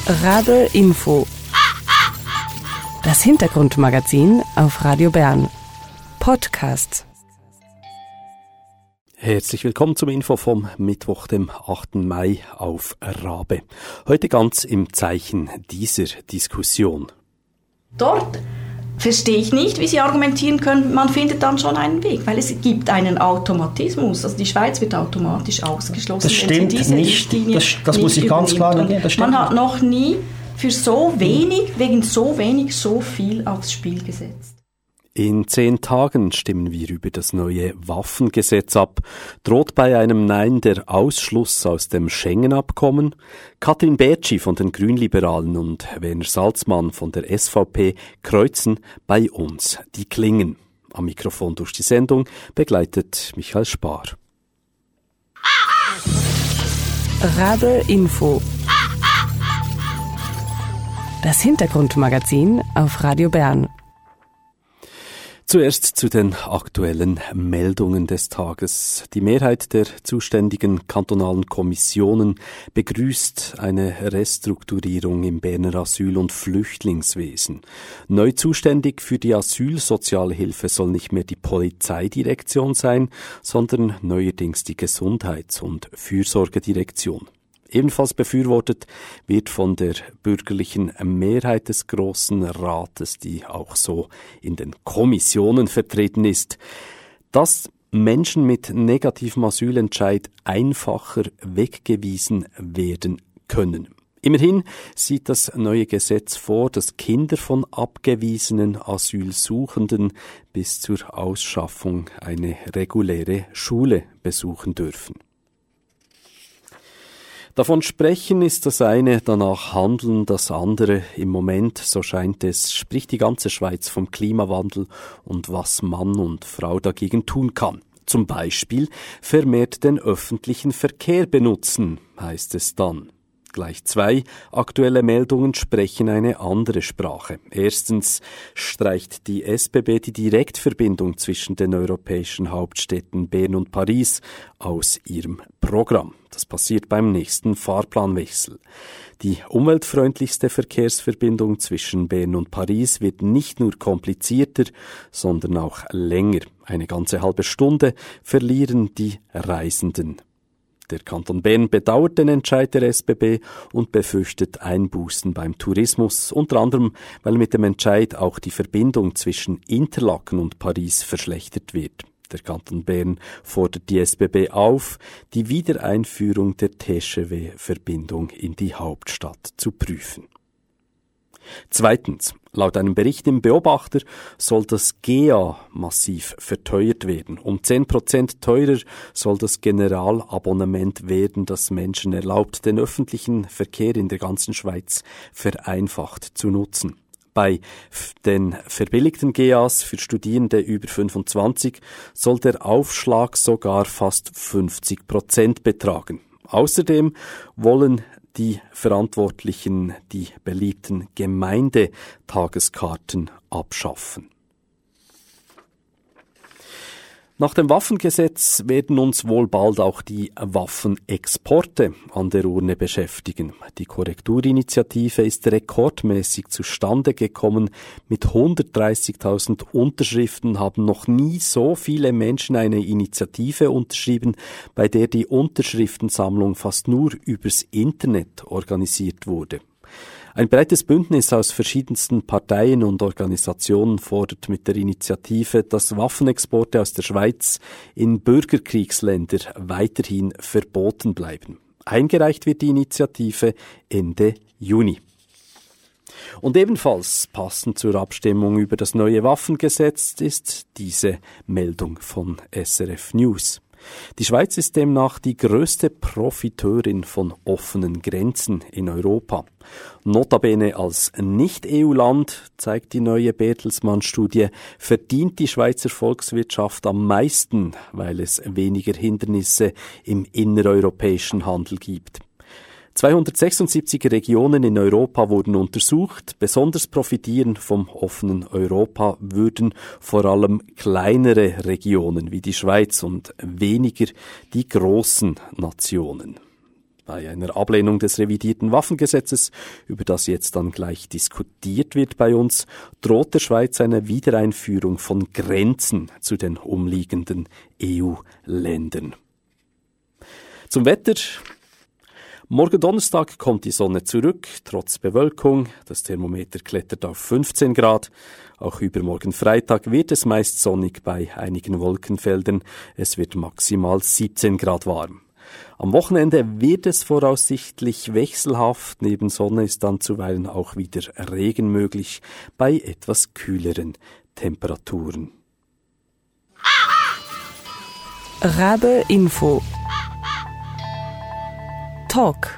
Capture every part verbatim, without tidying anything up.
Radl Info. Das Hintergrundmagazin auf Radio Bern. Podcast. Herzlich willkommen zum Info vom Mittwoch, dem achten Mai auf Rabe. Heute ganz im Zeichen dieser Diskussion. Dort verstehe ich nicht, wie Sie argumentieren können, man findet dann schon einen Weg, weil es gibt einen Automatismus. Also die Schweiz wird automatisch ausgeschlossen. Das stimmt wenn Sie diese nicht, das, das muss ich ganz klar sagen. Das man hat noch nie für so wenig, wegen so wenig, so viel aufs Spiel gesetzt. In zehn Tagen stimmen wir über das neue Waffengesetz ab. Droht bei einem Nein der Ausschluss aus dem Schengen-Abkommen? Katrin Bertschi von den Grünliberalen und Werner Salzmann von der S V P kreuzen bei uns die Klingen. Am Mikrofon durch die Sendung begleitet Michael Spar. Radl Info. Das Hintergrundmagazin auf Radio Bern. Zuerst zu den aktuellen Meldungen des Tages. Die Mehrheit der zuständigen kantonalen Kommissionen begrüßt eine Restrukturierung im Berner Asyl- und Flüchtlingswesen. Neu zuständig für die Asylsozialhilfe soll nicht mehr die Polizeidirektion sein, sondern neuerdings die Gesundheits- und Fürsorgedirektion. Ebenfalls befürwortet wird von der bürgerlichen Mehrheit des Grossen Rates, die auch so in den Kommissionen vertreten ist, dass Menschen mit negativem Asylentscheid einfacher weggewiesen werden können. Immerhin sieht das neue Gesetz vor, dass Kinder von abgewiesenen Asylsuchenden bis zur Ausschaffung eine reguläre Schule besuchen dürfen. Davon sprechen ist das eine, danach handeln das andere. Im Moment, so scheint es, spricht die ganze Schweiz vom Klimawandel und was Mann und Frau dagegen tun kann. Zum Beispiel vermehrt den öffentlichen Verkehr benutzen, heißt es dann. Gleich zwei aktuelle Meldungen sprechen eine andere Sprache. Erstens streicht die S B B die Direktverbindung zwischen den europäischen Hauptstädten Bern und Paris aus ihrem Programm. Das passiert beim nächsten Fahrplanwechsel. Die umweltfreundlichste Verkehrsverbindung zwischen Bern und Paris wird nicht nur komplizierter, sondern auch länger. Eine ganze halbe Stunde verlieren die Reisenden. Der Kanton Bern bedauert den Entscheid der S B B und befürchtet Einbußen beim Tourismus, unter anderem, weil mit dem Entscheid auch die Verbindung zwischen Interlaken und Paris verschlechtert wird. Der Kanton Bern fordert die S B B auf, die Wiedereinführung der T G V-Verbindung in die Hauptstadt zu prüfen. Zweitens. Laut einem Bericht im Beobachter soll das G E A massiv verteuert werden. Um zehn Prozent teurer soll das Generalabonnement werden, das Menschen erlaubt, den öffentlichen Verkehr in der ganzen Schweiz vereinfacht zu nutzen. Bei den verbilligten G E As für Studierende über fünfundzwanzig soll der Aufschlag sogar fast fünfzig Prozent betragen. Außerdem wollen die Verantwortlichen die beliebten Gemeindetageskarten abschaffen. Nach dem Waffengesetz werden uns wohl bald auch die Waffenexporte an der Urne beschäftigen. Die Korrekturinitiative ist rekordmäßig zustande gekommen. Mit hundertdreißigtausend Unterschriften haben noch nie so viele Menschen eine Initiative unterschrieben, bei der die Unterschriftensammlung fast nur übers Internet organisiert wurde. Ein breites Bündnis aus verschiedensten Parteien und Organisationen fordert mit der Initiative, dass Waffenexporte aus der Schweiz in Bürgerkriegsländer weiterhin verboten bleiben. Eingereicht wird die Initiative Ende Juni. Und ebenfalls passend zur Abstimmung über das neue Waffengesetz ist diese Meldung von S R F News. Die Schweiz ist demnach die größte Profiteurin von offenen Grenzen in Europa. Notabene als Nicht-E U-Land, zeigt die neue Bertelsmann-Studie, verdient die Schweizer Volkswirtschaft am meisten, weil es weniger Hindernisse im innereuropäischen Handel gibt. zweihundertsechsundsiebzig Regionen in Europa wurden untersucht. Besonders profitieren vom offenen Europa würden vor allem kleinere Regionen wie die Schweiz und weniger die großen Nationen. Bei einer Ablehnung des revidierten Waffengesetzes, über das jetzt dann gleich diskutiert wird bei uns, droht der Schweiz eine Wiedereinführung von Grenzen zu den umliegenden E U-Ländern. Zum Wetter. Morgen Donnerstag kommt die Sonne zurück, trotz Bewölkung. Das Thermometer klettert auf fünfzehn Grad. Auch übermorgen Freitag wird es meist sonnig bei einigen Wolkenfeldern. Es wird maximal siebzehn Grad warm. Am Wochenende wird es voraussichtlich wechselhaft. Neben Sonne ist dann zuweilen auch wieder Regen möglich bei etwas kühleren Temperaturen. Rabe Info Talk.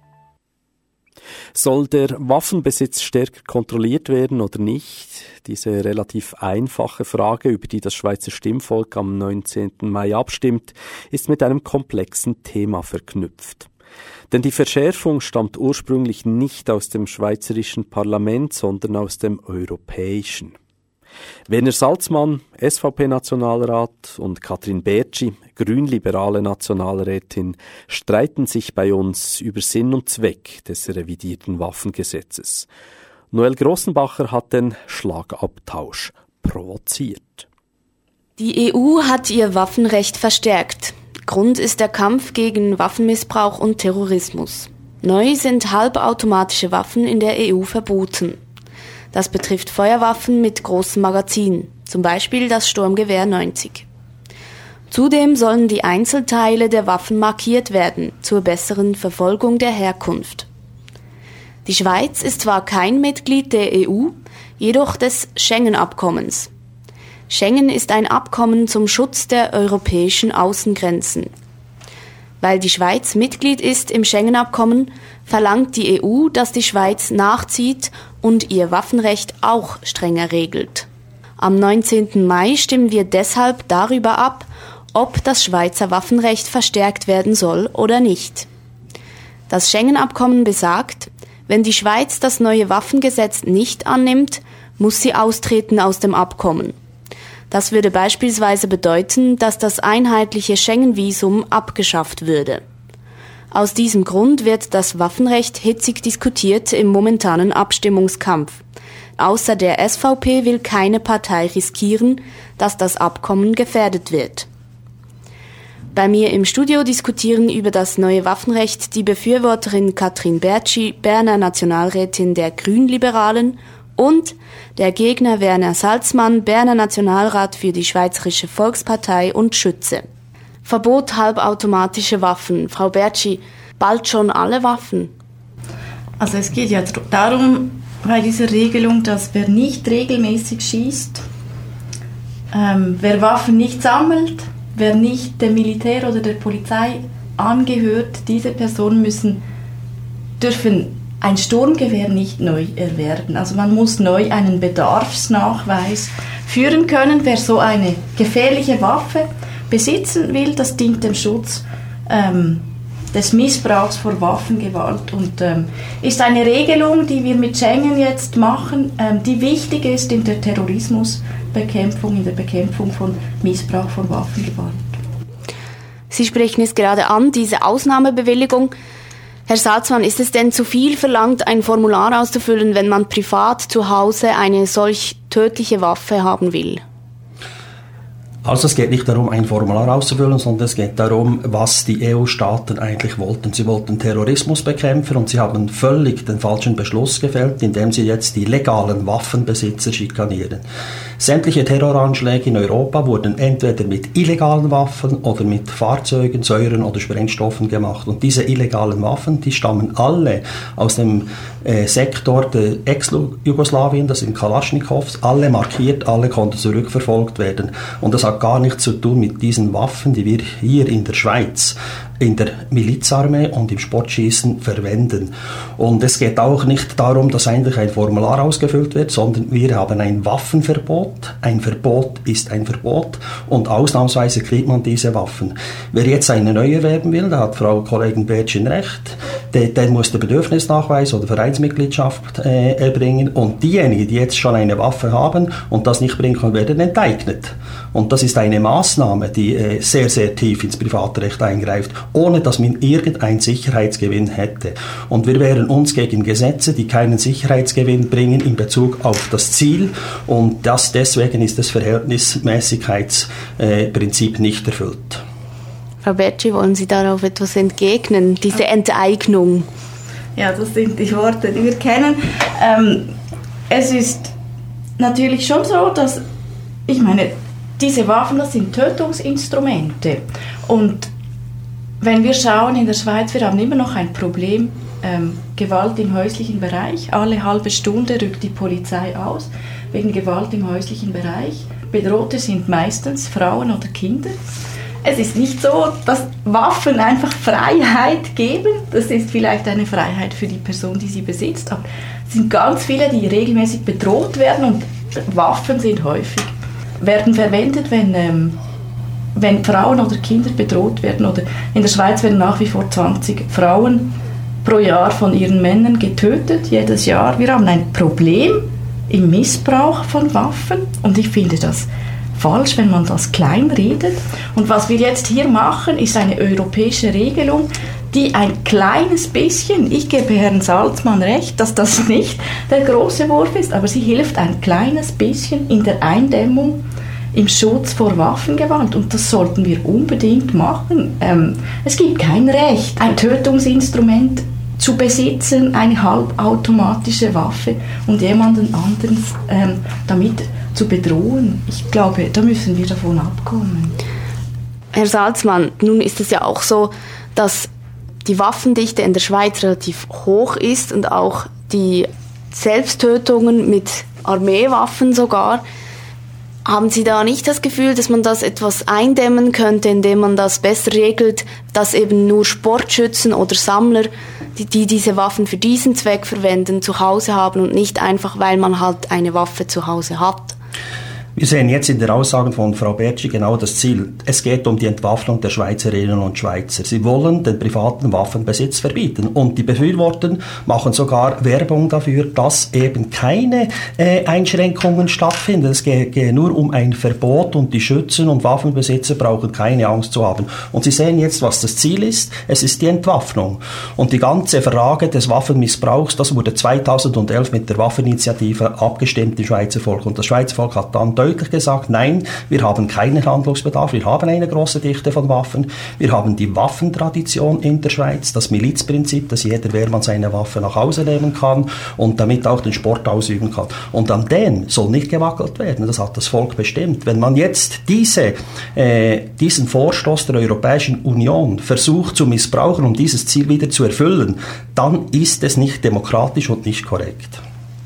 Soll der Waffenbesitz stärker kontrolliert werden oder nicht? Diese relativ einfache Frage, über die das Schweizer Stimmvolk am neunzehnten Mai abstimmt, ist mit einem komplexen Thema verknüpft. Denn die Verschärfung stammt ursprünglich nicht aus dem schweizerischen Parlament, sondern aus dem europäischen. Werner Salzmann, S V P-Nationalrat, und Katrin Bertschi, grünliberale Nationalrätin, streiten sich bei uns über Sinn und Zweck des revidierten Waffengesetzes. Noel Grossenbacher hat den Schlagabtausch provoziert. Die E U hat ihr Waffenrecht verstärkt. Grund ist der Kampf gegen Waffenmissbrauch und Terrorismus. Neu sind halbautomatische Waffen in der E U verboten. Das betrifft Feuerwaffen mit großen Magazinen, zum Beispiel das Sturmgewehr neunzig. Zudem sollen die Einzelteile der Waffen markiert werden, zur besseren Verfolgung der Herkunft. Die Schweiz ist zwar kein Mitglied der E U, jedoch des Schengen-Abkommens. Schengen ist ein Abkommen zum Schutz der europäischen Außengrenzen. Weil die Schweiz Mitglied ist im Schengen-Abkommen, verlangt die E U, dass die Schweiz nachzieht und ihr Waffenrecht auch strenger regelt. Am neunzehnten Mai stimmen wir deshalb darüber ab, ob das Schweizer Waffenrecht verstärkt werden soll oder nicht. Das Schengen-Abkommen besagt, wenn die Schweiz das neue Waffengesetz nicht annimmt, muss sie austreten aus dem Abkommen. Das würde beispielsweise bedeuten, dass das einheitliche Schengen-Visum abgeschafft würde. Aus diesem Grund wird das Waffenrecht hitzig diskutiert im momentanen Abstimmungskampf. Außer der S V P will keine Partei riskieren, dass das Abkommen gefährdet wird. Bei mir im Studio diskutieren über das neue Waffenrecht die Befürworterin Katrin Bertschi, Berner Nationalrätin der Grünliberalen, und der Gegner Werner Salzmann, Berner Nationalrat für die Schweizerische Volkspartei und Schütze. Verbot halbautomatische Waffen. Frau Bertschi, bald schon alle Waffen? Also es geht ja darum, bei dieser Regelung, dass wer nicht regelmäßig schießt, ähm, wer Waffen nicht sammelt, wer nicht dem Militär oder der Polizei angehört, diese Personen müssen, dürfen ein Sturmgewehr nicht neu erwerben. Also man muss neu einen Bedarfsnachweis führen können. Wer so eine gefährliche Waffe besitzen will, das dient dem Schutz ähm, des Missbrauchs vor Waffengewalt und ähm, ist eine Regelung, die wir mit Schengen jetzt machen, ähm, die wichtig ist in der Terrorismusbekämpfung, in der Bekämpfung von Missbrauch von Waffengewalt. Sie sprechen es gerade an, diese Ausnahmebewilligung. Herr Salzmann, ist es denn zu viel verlangt, ein Formular auszufüllen, wenn man privat zu Hause eine solch tödliche Waffe haben will? Also es geht nicht darum, ein Formular auszufüllen, sondern es geht darum, was die E U-Staaten eigentlich wollten. Sie wollten Terrorismus bekämpfen und sie haben völlig den falschen Beschluss gefällt, indem sie jetzt die legalen Waffenbesitzer schikanieren. Sämtliche Terroranschläge in Europa wurden entweder mit illegalen Waffen oder mit Fahrzeugen, Säuren oder Sprengstoffen gemacht. Und diese illegalen Waffen, die stammen alle aus dem äh, Sektor der Ex-Jugoslawien, das sind Kalaschnikows, alle markiert, alle konnten zurückverfolgt werden. Und das hat gar nichts zu tun mit diesen Waffen, die wir hier in der Schweiz in der Milizarmee und im Sportschießen verwenden. Und es geht auch nicht darum, dass eigentlich ein Formular ausgefüllt wird, sondern wir haben ein Waffenverbot. Ein Verbot ist ein Verbot und ausnahmsweise kriegt man diese Waffen. Wer jetzt eine neue erwerben will, da hat Frau Kollegin Bertschin recht, der, der muss den Bedürfnisnachweis oder Vereinsmitgliedschaft äh, erbringen und diejenigen, die jetzt schon eine Waffe haben und das nicht bringen können, werden enteignet. Und das ist eine Maßnahme, die äh, sehr, sehr tief ins Privatrecht eingreift ohne dass man irgendeinen Sicherheitsgewinn hätte. Und wir wehren uns gegen Gesetze, die keinen Sicherheitsgewinn bringen in Bezug auf das Ziel, und das, deswegen ist das Verhältnismäßigkeitsprinzip nicht erfüllt. Frau Bertschi, wollen Sie darauf etwas entgegnen, diese Enteignung? Ja, das sind die Worte, die wir kennen. Ähm, es ist natürlich schon so, dass, ich meine, diese Waffen, das sind Tötungsinstrumente. Und wenn wir schauen in der Schweiz, wir haben immer noch ein Problem, ähm, Gewalt im häuslichen Bereich. Alle halbe Stunde rückt die Polizei aus wegen Gewalt im häuslichen Bereich. Bedrohte sind meistens Frauen oder Kinder. Es ist nicht so, dass Waffen einfach Freiheit geben. Das ist vielleicht eine Freiheit für die Person, die sie besitzt. Aber es sind ganz viele, die regelmäßig bedroht werden, und Waffen sind häufig, werden verwendet, wenn, ähm, wenn Frauen oder Kinder bedroht werden. Oder in der Schweiz werden nach wie vor zwanzig Frauen pro Jahr von ihren Männern getötet, jedes Jahr. Wir haben ein Problem im Missbrauch von Waffen, und ich finde das falsch, wenn man das kleinredet. Und was wir jetzt hier machen, ist eine europäische Regelung, die ein kleines bisschen, ich gebe Herrn Salzmann recht, dass das nicht der große Wurf ist, aber sie hilft ein kleines bisschen in der Eindämmung, im Schutz vor Waffengewalt, und das sollten wir unbedingt machen. Ähm, es gibt kein Recht, ein Tötungsinstrument zu besitzen, eine halbautomatische Waffe, und jemanden anderen ähm, damit zu bedrohen. Ich glaube, da müssen wir davon abkommen. Herr Salzmann, nun ist es ja auch so, dass die Waffendichte in der Schweiz relativ hoch ist und auch die Selbsttötungen mit Armeewaffen sogar. Haben Sie da nicht das Gefühl, dass man das etwas eindämmen könnte, indem man das besser regelt, dass eben nur Sportschützen oder Sammler, die, die diese Waffen für diesen Zweck verwenden, zu Hause haben und nicht einfach, weil man halt eine Waffe zu Hause hat? Wir sehen jetzt in der Aussage von Frau Bertschi genau das Ziel. Es geht um die Entwaffnung der Schweizerinnen und Schweizer. Sie wollen den privaten Waffenbesitz verbieten. Und die Befürworter machen sogar Werbung dafür, dass eben keine äh, Einschränkungen stattfinden. Es geht, geht nur um ein Verbot, und die Schützen und Waffenbesitzer brauchen keine Angst zu haben. Und Sie sehen jetzt, was das Ziel ist. Es ist die Entwaffnung. Und die ganze Frage des Waffenmissbrauchs, das wurde zweitausendelf mit der Waffeninitiative abgestimmt im Schweizer Volk. Und das Schweizer Volk hat dann deutlich gesagt, nein, wir haben keinen Handlungsbedarf, wir haben eine große Dichte von Waffen, wir haben die Waffentradition in der Schweiz, das Milizprinzip, dass jeder Wehrmann seine Waffe nach Hause nehmen kann und damit auch den Sport ausüben kann. Und an dem soll nicht gewackelt werden, das hat das Volk bestimmt. Wenn man jetzt diese, äh, diesen Vorstoß der Europäischen Union versucht zu missbrauchen, um dieses Ziel wieder zu erfüllen, dann ist es nicht demokratisch und nicht korrekt.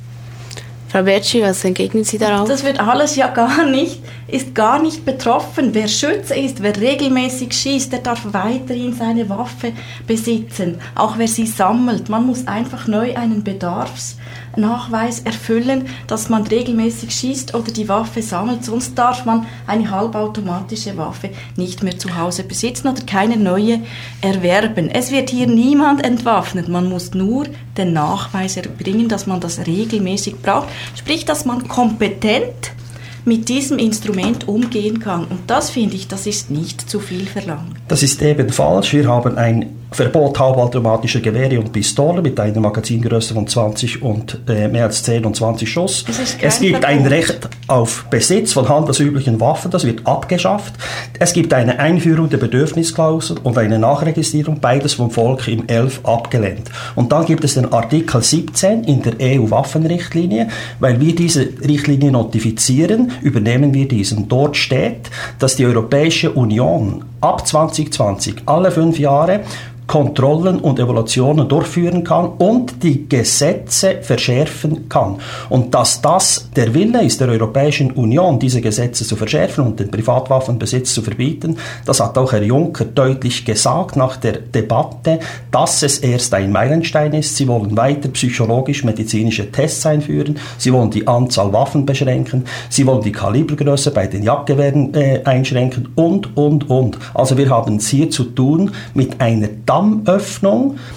Frau Bertschi, was entgegnen Sie darauf? Das wird alles ja gar nicht, ist gar nicht betroffen. Wer Schütze ist, wer regelmäßig schießt, der darf weiterhin seine Waffe besitzen, auch wer sie sammelt. Man muss einfach neu einen Bedarfsnachweis erfüllen, dass man regelmäßig schießt oder die Waffe sammelt. Sonst darf man eine halbautomatische Waffe nicht mehr zu Hause besitzen oder keine neue erwerben. Es wird hier niemand entwaffnet. Man muss nur den Nachweis erbringen, dass man das regelmäßig braucht. Sprich, dass man kompetent mit diesem Instrument umgehen kann. Und das finde ich, das ist nicht zu viel verlangt. Das ist eben falsch. Wir haben ein Verbot halbautomatischer Gewehre und Pistolen mit einer Magazingröße von zwanzig und äh, mehr als zehn und zwanzig Schuss. Es gibt Verbot. Ein Recht auf Besitz von handelsüblichen Waffen, das wird abgeschafft. Es gibt eine Einführung der Bedürfnisklausel und eine Nachregistrierung, beides vom Volk im elf abgelehnt. Und dann gibt es den Artikel siebzehn in der E U-Waffenrichtlinie, weil wir diese Richtlinie notifizieren, übernehmen wir diesen. Dort steht, dass die Europäische Union ab zwanzig zwanzig alle fünf Jahre Kontrollen und Evaluationen durchführen kann und die Gesetze verschärfen kann. Und dass das der Wille ist der Europäischen Union, diese Gesetze zu verschärfen und den Privatwaffenbesitz zu verbieten, das hat auch Herr Juncker deutlich gesagt nach der Debatte, dass es erst ein Meilenstein ist. Sie wollen weiter psychologisch-medizinische Tests einführen, sie wollen die Anzahl Waffen beschränken, sie wollen die Kalibergröße bei den Jagdgewehren äh, einschränken und, und, und. Also wir haben es hier zu tun mit einer Dammöffnung,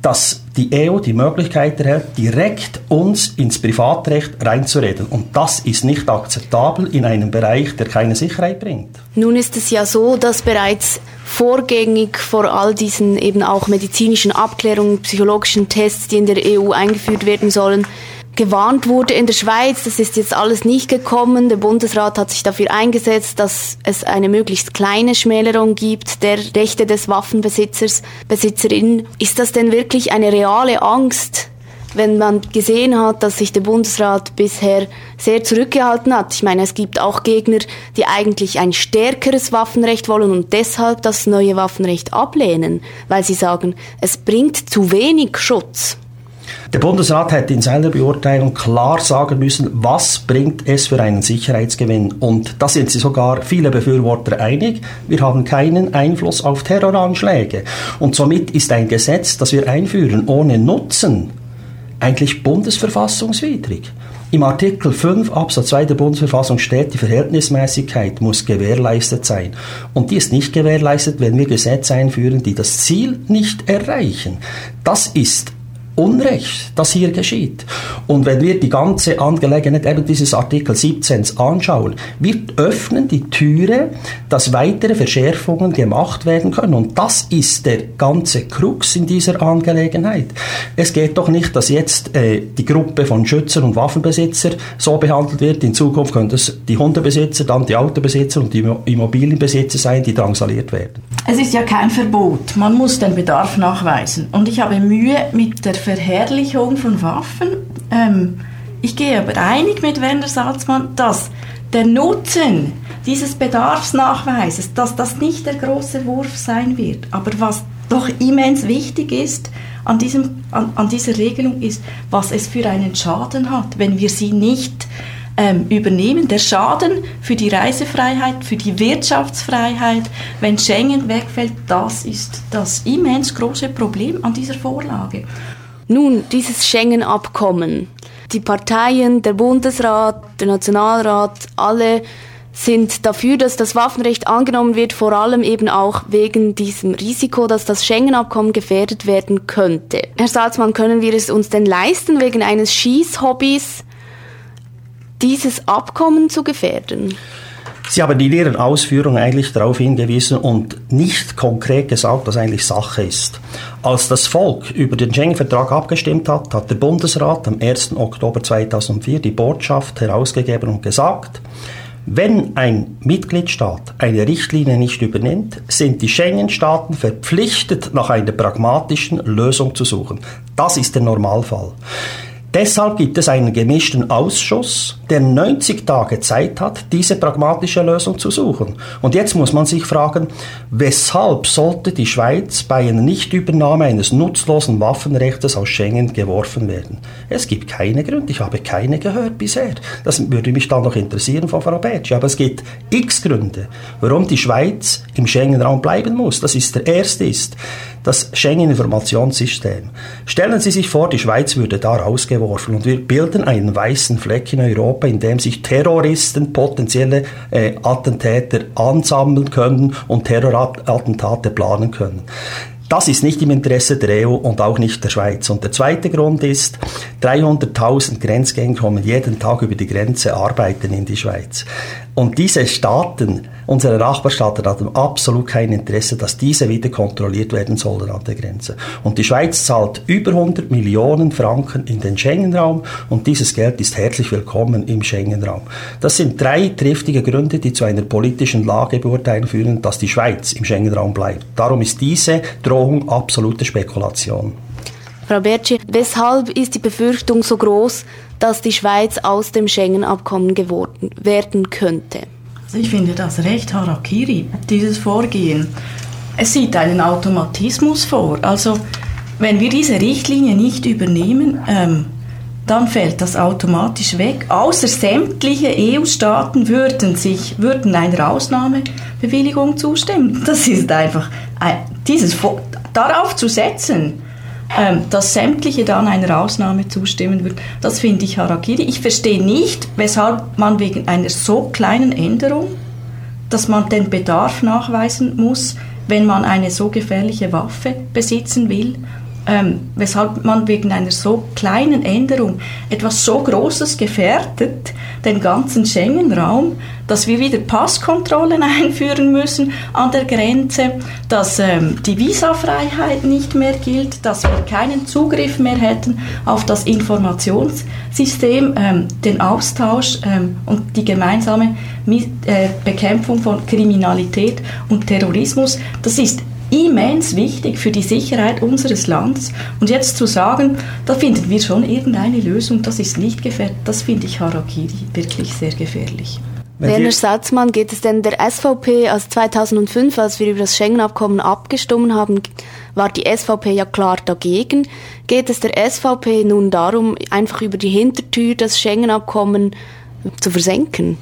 dass die E U die Möglichkeit erhält, direkt uns ins Privatrecht reinzureden. Und das ist nicht akzeptabel in einem Bereich, der keine Sicherheit bringt. Nun ist es ja so, dass bereits vorgängig vor all diesen eben auch medizinischen Abklärungen, psychologischen Tests, die in der E U eingeführt werden sollen, gewarnt wurde in der Schweiz. Das ist jetzt alles nicht gekommen. Der Bundesrat hat sich dafür eingesetzt, dass es eine möglichst kleine Schmälerung gibt der Rechte des Waffenbesitzers, Besitzerin. Ist das denn wirklich eine reale Angst, wenn man gesehen hat, dass sich der Bundesrat bisher sehr zurückgehalten hat? Ich meine, es gibt auch Gegner, die eigentlich ein stärkeres Waffenrecht wollen und deshalb das neue Waffenrecht ablehnen, weil sie sagen, es bringt zu wenig Schutz. Der Bundesrat hätte in seiner Beurteilung klar sagen müssen, was bringt es für einen Sicherheitsgewinn. Und da sind sich sogar viele Befürworter einig. Wir haben keinen Einfluss auf Terroranschläge. Und somit ist ein Gesetz, das wir einführen, ohne Nutzen, eigentlich bundesverfassungswidrig. Im Artikel fünf Absatz zwei der Bundesverfassung steht, die Verhältnismäßigkeit muss gewährleistet sein. Und die ist nicht gewährleistet, wenn wir Gesetze einführen, die das Ziel nicht erreichen. Das ist Unrecht, das hier geschieht. Und wenn wir die ganze Angelegenheit eben dieses Artikel siebzehn anschauen, wir öffnen die Türe, dass weitere Verschärfungen gemacht werden können. Und das ist der ganze Krux in dieser Angelegenheit. Es geht doch nicht, dass jetzt äh, die Gruppe von Schützern und Waffenbesitzer so behandelt wird. In Zukunft können es die Hundebesitzer, dann die Autobesitzer und die Immobilienbesitzer sein, die drangsaliert werden. Es ist ja kein Verbot. Man muss den Bedarf nachweisen. Und ich habe Mühe mit der Verherrlichung von Waffen. Ähm, ich gehe aber einig mit Werner Salzmann, dass der Nutzen dieses Bedarfsnachweises, dass das nicht der große Wurf sein wird. Aber was doch immens wichtig ist an, diesem, an, an dieser Regelung ist, was es für einen Schaden hat, wenn wir sie nicht ähm, übernehmen. Der Schaden für die Reisefreiheit, für die Wirtschaftsfreiheit, wenn Schengen wegfällt, das ist das immens große Problem an dieser Vorlage. Nun, dieses Schengen-Abkommen. Die Parteien, der Bundesrat, der Nationalrat, alle sind dafür, dass das Waffenrecht angenommen wird, vor allem eben auch wegen diesem Risiko, dass das Schengen-Abkommen gefährdet werden könnte. Herr Salzmann, können wir es uns denn leisten, wegen eines Schießhobbys dieses Abkommen zu gefährden? Sie haben in Ihren Ausführungen eigentlich darauf hingewiesen und nicht konkret gesagt, was eigentlich Sache ist. Als das Volk über den Schengen-Vertrag abgestimmt hat, hat der Bundesrat am ersten Oktober zweitausendvier die Botschaft herausgegeben und gesagt, wenn ein Mitgliedstaat eine Richtlinie nicht übernimmt, sind die Schengen-Staaten verpflichtet, nach einer pragmatischen Lösung zu suchen. Das ist der Normalfall. Deshalb gibt es einen gemischten Ausschuss, der neunzig Tage Zeit hat, diese pragmatische Lösung zu suchen. Und jetzt muss man sich fragen, weshalb sollte die Schweiz bei einer Nichtübernahme eines nutzlosen Waffenrechts aus Schengen geworfen werden? Es gibt keine Gründe, ich habe keine gehört bisher. Das würde mich dann noch interessieren von Frau Betschi. Aber es gibt x Gründe, warum die Schweiz im Schengen-Raum bleiben muss. Das ist der erste ist das Schengen-Informationssystem. Stellen Sie sich vor, die Schweiz würde da rausgeworfen und wir bilden einen weißen Fleck in Europa, in dem sich Terroristen, potenzielle äh, Attentäter ansammeln können und Terrorattentate planen können. Das ist nicht im Interesse der E U und auch nicht der Schweiz. Und der zweite Grund ist, dreihunderttausend Grenzgänger kommen jeden Tag über die Grenze, arbeiten in die Schweiz. Und diese Staaten, unsere Nachbarstaaten, hatten absolut kein Interesse, dass diese wieder kontrolliert werden sollen an der Grenze. Und die Schweiz zahlt über hundert Millionen Franken in den Schengen-Raum und dieses Geld ist herzlich willkommen im Schengen-Raum. Das sind drei triftige Gründe, die zu einer politischen Lagebeurteilung führen, dass die Schweiz im Schengen-Raum bleibt. Darum ist diese Drohung absolute Spekulation. Frau Betschi, weshalb ist die Befürchtung so groß, dass die Schweiz aus dem Schengen-Abkommen geworden werden könnte? Also ich finde das recht Harakiri, dieses Vorgehen. Es sieht einen Automatismus vor. Also wenn wir diese Richtlinie nicht übernehmen, ähm, dann fällt das automatisch weg. Außer sämtliche E U-Staaten würden sich würden einer Ausnahmebewilligung zustimmen. Das ist einfach ein, dieses darauf zu setzen, ähm, dass sämtliche dann einer Ausnahme zustimmen würden. Das finde ich Harakiri. Ich verstehe nicht, weshalb man wegen einer so kleinen Änderung, dass man den Bedarf nachweisen muss, wenn man eine so gefährliche Waffe besitzen will. ähm, weshalb man wegen einer so kleinen Änderung etwas so Großes gefährdet, den ganzen Schengen-Raum, dass wir wieder Passkontrollen einführen müssen an der Grenze, dass ähm, die Visafreiheit nicht mehr gilt, dass wir keinen Zugriff mehr hätten auf das Informationssystem, ähm, den Austausch ähm, und die gemeinsame äh, Bekämpfung von Kriminalität und Terrorismus. Das ist immens wichtig für die Sicherheit unseres Landes. Und jetzt zu sagen, da finden wir schon irgendeine Lösung, das ist nicht gefährlich, das finde ich Harakiri wirklich sehr gefährlich. Werner Salzmann, geht es denn der S V P, als zweitausendfünf, als wir über das Schengen-Abkommen abgestimmt haben, war die S V P ja klar dagegen. Geht es der S V P nun darum, einfach über die Hintertür das Schengen-Abkommen zu versenken?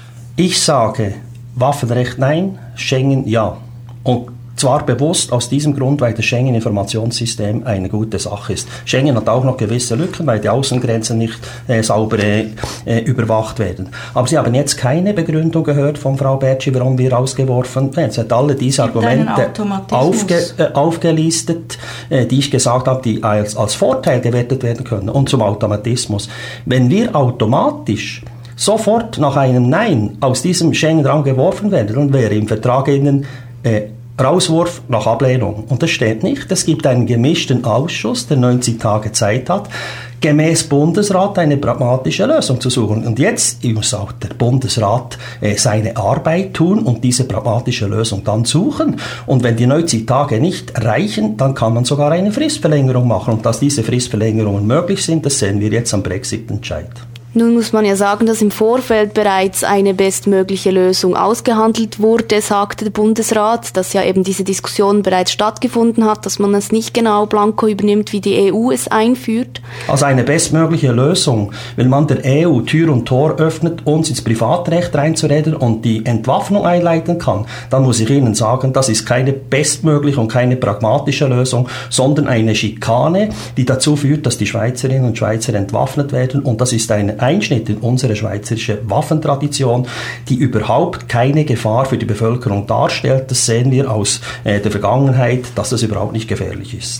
Ich sage, Waffenrecht nein, Schengen ja. Und zwar bewusst aus diesem Grund, weil das Schengen-Informationssystem eine gute Sache ist. Schengen hat auch noch gewisse Lücken, weil die Außengrenzen nicht äh, sauber äh, überwacht werden. Aber Sie haben jetzt keine Begründung gehört von Frau Bertschi, warum wir rausgeworfen werden. Sie hat alle diese Argumente aufge, äh, aufgelistet, äh, die ich gesagt habe, die als, als Vorteil gewertet werden können. Und zum Automatismus. Wenn wir automatisch sofort nach einem Nein aus diesem Schengen-Raum geworfen werden, dann wäre im Vertrag innen äh, Rauswurf nach Ablehnung. Und das steht nicht. Es gibt einen gemischten Ausschuss, der neunzig Tage Zeit hat, gemäß Bundesrat eine pragmatische Lösung zu suchen. Und jetzt muss auch der Bundesrat äh, seine Arbeit tun und diese pragmatische Lösung dann suchen. Und wenn die neunzig Tage nicht reichen, dann kann man sogar eine Fristverlängerung machen. Und dass diese Fristverlängerungen möglich sind, das sehen wir jetzt am Brexit-Entscheid. Nun muss man ja sagen, dass im Vorfeld bereits eine bestmögliche Lösung ausgehandelt wurde, sagte der Bundesrat, dass ja eben diese Diskussion bereits stattgefunden hat, dass man es nicht genau blanko übernimmt, wie die E U es einführt. Als eine bestmögliche Lösung, wenn man der E U Tür und Tor öffnet, uns ins Privatrecht reinzureden und die Entwaffnung einleiten kann, dann muss ich Ihnen sagen, das ist keine bestmögliche und keine pragmatische Lösung, sondern eine Schikane, die dazu führt, dass die Schweizerinnen und Schweizer entwaffnet werden, und das ist eine Einschnitt in unsere schweizerische Waffentradition, die überhaupt keine Gefahr für die Bevölkerung darstellt. Das sehen wir aus äh, der Vergangenheit, dass das überhaupt nicht gefährlich ist.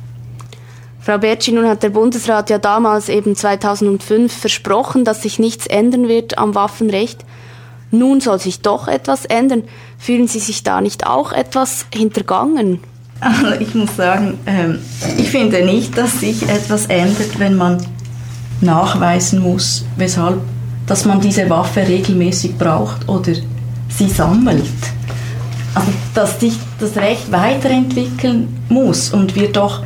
Frau Bertschi, nun hat der Bundesrat ja damals eben zweitausendfünf versprochen, dass sich nichts ändern wird am Waffenrecht. Nun soll sich doch etwas ändern. Fühlen Sie sich da nicht auch etwas hintergangen? Also ich muss sagen, ähm, ich finde nicht, dass sich etwas ändert, wenn man nachweisen muss, weshalb, dass man diese Waffe regelmäßig braucht oder sie sammelt. Also, dass sich das Recht weiterentwickeln muss und wir doch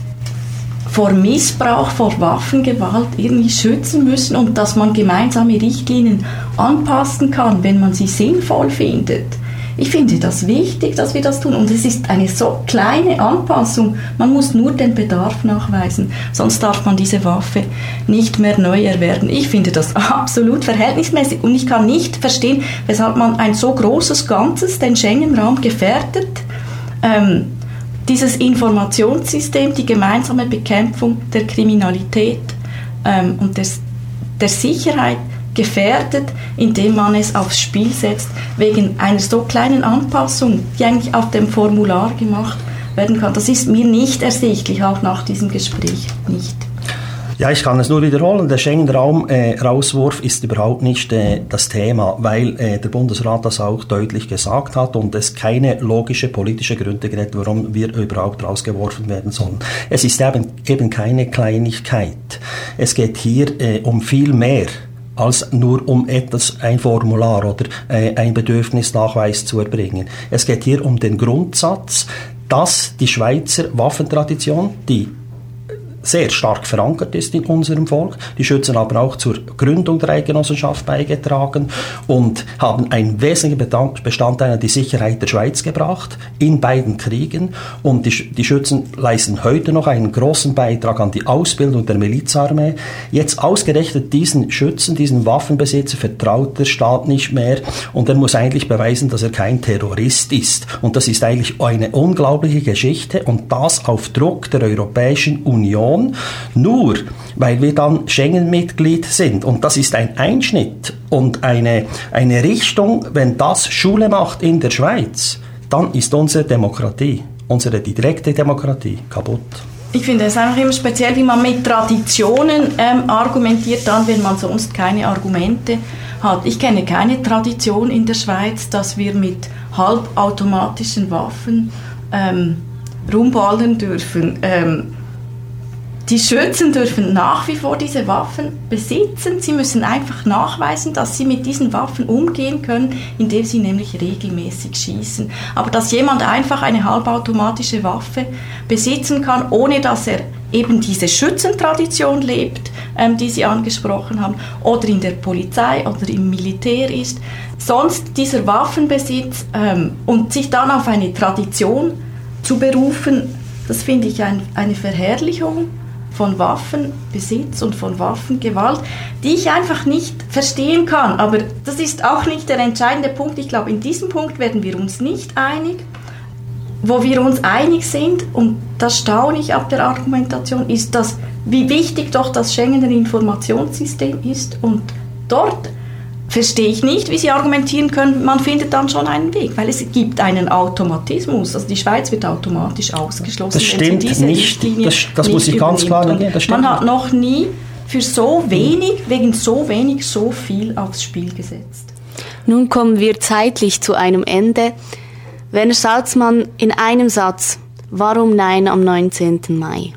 vor Missbrauch, vor Waffengewalt irgendwie schützen müssen und dass man gemeinsame Richtlinien anpassen kann, wenn man sie sinnvoll findet. Ich finde das wichtig, dass wir das tun. Und es ist eine so kleine Anpassung. Man muss nur den Bedarf nachweisen. Sonst darf man diese Waffe nicht mehr neu erwerben. Ich finde das absolut verhältnismäßig. Und ich kann nicht verstehen, weshalb man ein so großes Ganzes, den Schengen-Raum, gefährdet. Ähm, dieses Informationssystem, die gemeinsame Bekämpfung der Kriminalität ähm, und des, der Sicherheit gefährdet, indem man es aufs Spiel setzt, wegen einer so kleinen Anpassung, die eigentlich auf dem Formular gemacht werden kann. Das ist mir nicht ersichtlich, auch nach diesem Gespräch nicht. Ja, ich kann es nur wiederholen. Der Schengen-Raum-Rauswurf äh, ist überhaupt nicht äh, das Thema, weil äh, der Bundesrat das auch deutlich gesagt hat und es keine logische politische Gründe gibt, warum wir überhaupt rausgeworfen werden sollen. Es ist eben, eben keine Kleinigkeit. Es geht hier äh, um viel mehr als nur um etwas, ein Formular oder äh, ein Bedürfnisnachweis zu erbringen. Es geht hier um den Grundsatz, dass die Schweizer Waffentradition, die sehr stark verankert ist in unserem Volk. Die Schützen haben auch zur Gründung der Eidgenossenschaft beigetragen und haben einen wesentlichen Bestandteil an die Sicherheit der Schweiz gebracht, in beiden Kriegen. Und die, die Schützen leisten heute noch einen großen Beitrag an die Ausbildung der Milizarmee. Jetzt ausgerechnet diesen Schützen, diesen Waffenbesitzer vertraut der Staat nicht mehr und er muss eigentlich beweisen, dass er kein Terrorist ist. Und das ist eigentlich eine unglaubliche Geschichte und das auf Druck der Europäischen Union, nur weil wir dann Schengen-Mitglied sind. Und das ist ein Einschnitt und eine, eine Richtung, wenn das Schule macht in der Schweiz, dann ist unsere Demokratie, unsere direkte Demokratie kaputt. Ich finde es einfach immer speziell, wie man mit Traditionen ähm, argumentiert, dann, wenn man sonst keine Argumente hat. Ich kenne keine Tradition in der Schweiz, dass wir mit halbautomatischen Waffen ähm, rumballern dürfen. Ähm, die Schützen dürfen nach wie vor diese Waffen besitzen. Sie müssen einfach nachweisen, dass sie mit diesen Waffen umgehen können, indem sie nämlich regelmäßig schießen. Aber dass jemand einfach eine halbautomatische Waffe besitzen kann, ohne dass er eben diese Schützentradition lebt, ähm, die Sie angesprochen haben, oder in der Polizei oder im Militär ist, sonst dieser Waffenbesitz ähm, und sich dann auf eine Tradition zu berufen, das finde ich ein, eine Verherrlichung von Waffenbesitz und von Waffengewalt, die ich einfach nicht verstehen kann. Aber das ist auch nicht der entscheidende Punkt. Ich glaube, in diesem Punkt werden wir uns nicht einig. Wo wir uns einig sind, und das staune ich ab der Argumentation, ist, dass, wie wichtig doch das Schengener Informationssystem ist. Und dort verstehe ich nicht, wie Sie argumentieren können, man findet dann schon einen Weg, weil es gibt einen Automatismus. Also die Schweiz wird automatisch ausgeschlossen. Das stimmt wenn sie diese nicht. Richtlinie Das, das nicht muss ich ganz klar übernimmt. sagen. Man hat noch nie für so wenig, wegen so wenig, so viel aufs Spiel gesetzt. Nun kommen wir zeitlich zu einem Ende. Werner Salzmann, in einem Satz, warum Nein am neunzehnten Mai?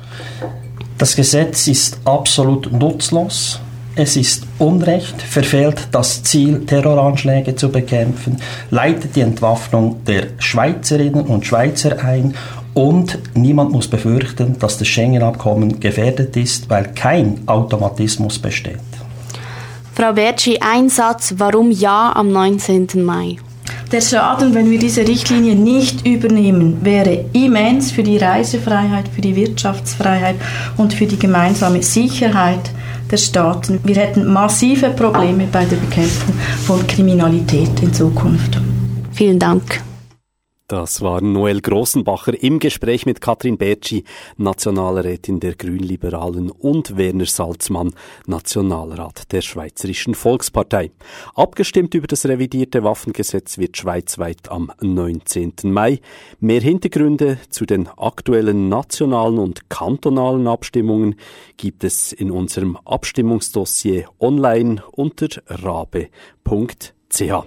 Das Gesetz ist absolut nutzlos. Es ist Unrecht, verfehlt das Ziel, Terroranschläge zu bekämpfen, leitet die Entwaffnung der Schweizerinnen und Schweizer ein und niemand muss befürchten, dass das Schengen-Abkommen gefährdet ist, weil kein Automatismus besteht. Frau Bertschi, ein Satz, warum Ja am neunzehnten Mai? Der Schaden, wenn wir diese Richtlinie nicht übernehmen, wäre immens für die Reisefreiheit, für die Wirtschaftsfreiheit und für die gemeinsame Sicherheit der Staaten. Wir hätten massive Probleme bei der Bekämpfung von Kriminalität in Zukunft. Vielen Dank. Das war Noel Grossenbacher im Gespräch mit Katrin Bertschi, Nationalrätin der Grünliberalen, und Werner Salzmann, Nationalrat der Schweizerischen Volkspartei. Abgestimmt über das revidierte Waffengesetz wird schweizweit am neunzehnten Mai. Mehr Hintergründe zu den aktuellen nationalen und kantonalen Abstimmungen gibt es in unserem Abstimmungsdossier online unter rabe punkt c h.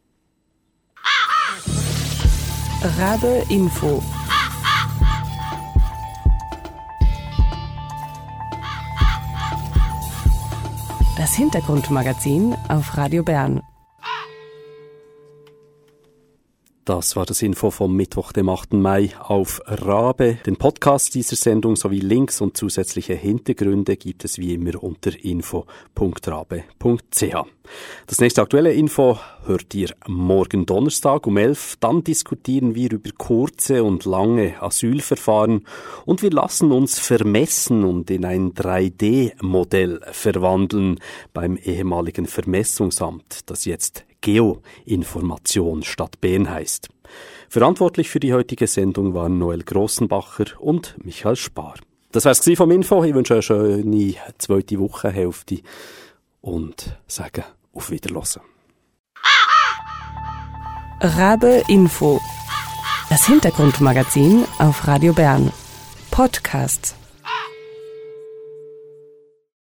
Rabe Info. Das Hintergrundmagazin auf Radio Bern. Das war das Info vom Mittwoch, dem achten Mai auf Rabe. Den Podcast dieser Sendung sowie Links und zusätzliche Hintergründe gibt es wie immer unter info punkt rabe punkt c h. Das nächste aktuelle Info hört ihr morgen Donnerstag um elf. Dann diskutieren wir über kurze und lange Asylverfahren und wir lassen uns vermessen und in ein drei D Modell verwandeln beim ehemaligen Vermessungsamt, das jetzt Geoinformation Stadt Bern heißt. Verantwortlich für die heutige Sendung waren Noel Grossenbacher und Michael Spar. Das wär's gewesen vom Info. Ich wünsche euch eine schöne zweite Wochenhälfte und sage auf Wiederhören. Rabe Info. Das Hintergrundmagazin auf Radio Bern. Podcast.